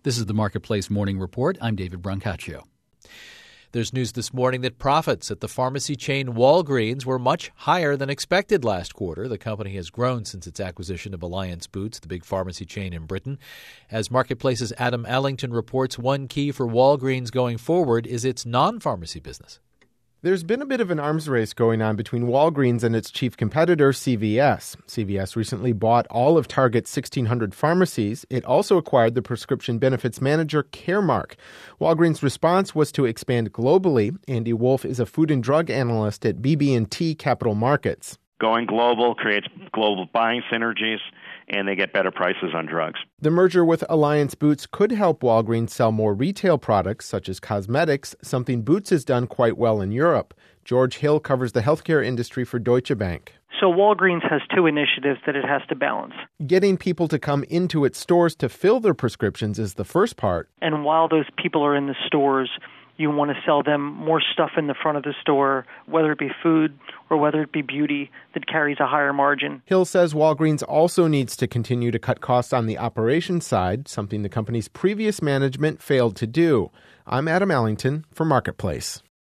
This is the Marketplace Morning Report. I'm David Brancaccio. There's news this morning that profits at the pharmacy chain Walgreens were much higher than expected last quarter. The company has grown since its acquisition of Alliance Boots, the big pharmacy chain in Britain. As Marketplace's Adam Allington reports, one key for Walgreens going forward is its non-pharmacy business. There's been a bit of an arms race going on between Walgreens and its chief competitor, CVS. CVS recently bought all of Target's 1,600 pharmacies. It also acquired the prescription benefits manager, Caremark. Walgreens' response was to expand globally. Andy Wolf is a food and drug analyst at BB&T Capital Markets. Going global creates global buying synergies, and they get better prices on drugs. The merger with Alliance Boots could help Walgreens sell more retail products, such as cosmetics, something Boots has done quite well in Europe. George Hill covers the healthcare industry for Deutsche Bank. So Walgreens has two initiatives that it has to balance. Getting people to come into its stores to fill their prescriptions is the first part. And while those people are in the stores, you want to sell them more stuff in the front of the store, whether it be food or whether it be beauty, that carries a higher margin. Hill says Walgreens also needs to continue to cut costs on the operations side, something the company's previous management failed to do. I'm Adam Allington for Marketplace.